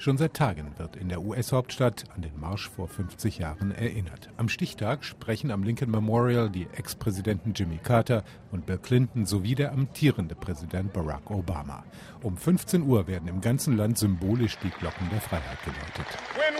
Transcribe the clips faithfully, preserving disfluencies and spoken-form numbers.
Schon seit Tagen wird in der U S-Hauptstadt an den Marsch vor fünfzig Jahren erinnert. Am Stichtag sprechen am Lincoln Memorial die Ex-Präsidenten Jimmy Carter und Bill Clinton sowie der amtierende Präsident Barack Obama. Um fünfzehn Uhr werden im ganzen Land symbolisch die Glocken der Freiheit geläutet.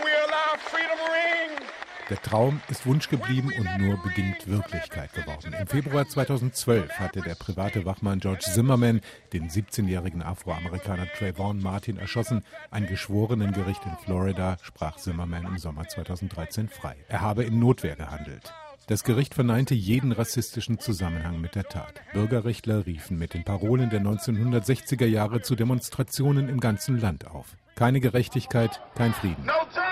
Der Traum ist Wunsch geblieben und nur bedingt Wirklichkeit geworden. Im Februar zweitausendzwölf hatte der private Wachmann George Zimmerman den siebzehnjährigen Afroamerikaner Trayvon Martin erschossen. Ein Geschworenengericht in Florida sprach Zimmerman im Sommer zweitausenddreizehn frei. Er habe in Notwehr gehandelt. Das Gericht verneinte jeden rassistischen Zusammenhang mit der Tat. Bürgerrechtler riefen mit den Parolen der neunzehnhundertsechziger Jahre zu Demonstrationen im ganzen Land auf. Keine Gerechtigkeit, kein Frieden.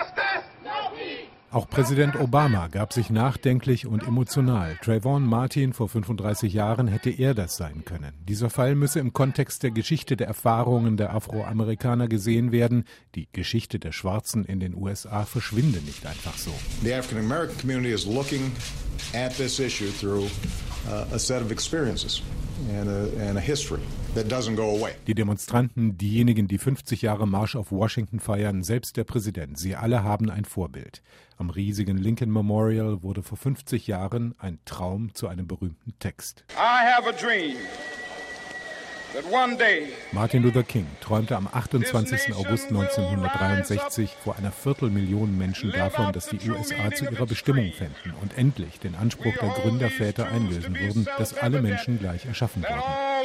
Auch Präsident Obama gab sich nachdenklich und emotional. Trayvon Martin vor fünfunddreißig Jahren hätte er das sein können. Dieser Fall müsse im Kontext der Geschichte der Erfahrungen der Afroamerikaner gesehen werden. Die Geschichte der Schwarzen in den U S A verschwinde nicht einfach so. The African American community is looking at this issue through uh, a set of experiences and a, and a history that doesn't go away. Die Demonstranten, diejenigen, die fünfzig Jahre Marsch auf Washington feiern, selbst der Präsident, sie alle haben ein Vorbild. Am riesigen Lincoln Memorial wurde vor fünfzig Jahren ein Traum zu einem berühmten Text. I have a dream that one day Martin Luther King träumte am achtundzwanzigsten August neunzehnhundertdreiundsechzig vor einer Viertelmillion Menschen davon, dass die U S A zu ihrer Bestimmung fänden und endlich den Anspruch der Gründerväter einlösen würden, dass alle Menschen gleich erschaffen wurden.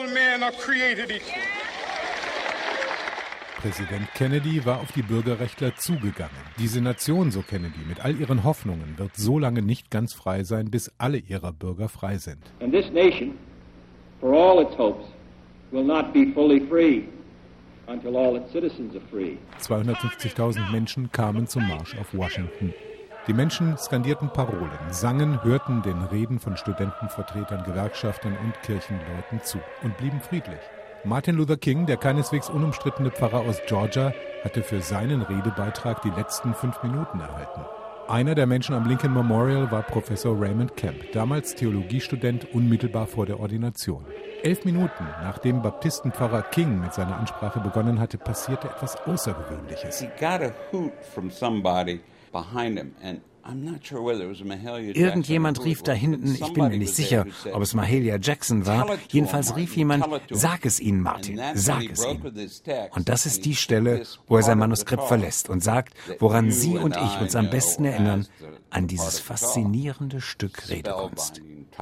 Präsident Kennedy war auf die Bürgerrechtler zugegangen. Diese Nation, so Kennedy, mit all ihren Hoffnungen wird so lange nicht ganz frei sein, bis alle ihrer Bürger frei sind. And this nation, for all its hopes, will not be fully free until all its citizens are free. zweihundertfünfzigtausend Menschen kamen zum Marsch auf Washington. Die Menschen skandierten Parolen, sangen, hörten den Reden von Studentenvertretern, Gewerkschaftern und Kirchenleuten zu und blieben friedlich. Martin Luther King, der keineswegs unumstrittene Pfarrer aus Georgia, hatte für seinen Redebeitrag die letzten fünf Minuten erhalten. Einer der Menschen am Lincoln Memorial war Professor Raymond Kemp, damals Theologiestudent, unmittelbar vor der Ordination. Elf Minuten nachdem Baptistenpfarrer King mit seiner Ansprache begonnen hatte, passierte etwas Außergewöhnliches. He got a hoot from somebody behind him and Irgendjemand rief da hinten, ich bin mir nicht sicher, ob es Mahalia Jackson war, jedenfalls rief jemand, sag es ihnen, Martin, sag es ihnen. Und das ist die Stelle, wo er sein Manuskript verlässt und sagt, woran Sie und ich uns am besten erinnern, an dieses faszinierende Stück Redekunst.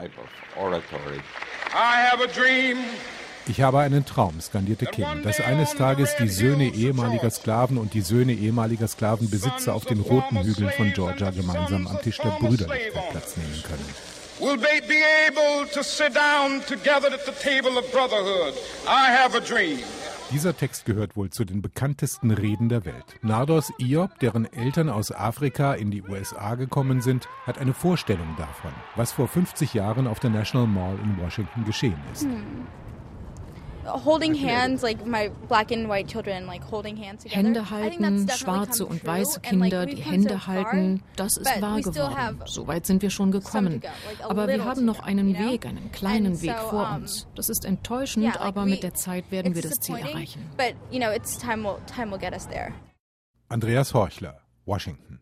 I have a dream. Ich habe einen Traum, skandierte King, dass eines Tages die Söhne ehemaliger Sklaven und die Söhne ehemaliger Sklavenbesitzer auf den roten Hügeln von Georgia gemeinsam am Tisch der Brüderlichkeit Platz nehmen können. Will they be able to sit down together at the table of brotherhood? I have a dream. Dieser Text gehört wohl zu den bekanntesten Reden der Welt. Nardos Iob, deren Eltern aus Afrika in die U S A gekommen sind, hat eine Vorstellung davon, was vor fünfzig Jahren auf der National Mall in Washington geschehen ist. Hm. Holding hands, like my black and white children, like holding hands together. Hände halten, schwarze und weiße Kinder, die Hände halten, das ist wahr geworden. So weit sind wir schon gekommen. Aber wir haben noch einen Weg, einen kleinen Weg vor uns. Das ist enttäuschend, aber mit der Zeit werden wir das Ziel erreichen. But you know, it's time will time will get us there. Andreas Horchler, Washington.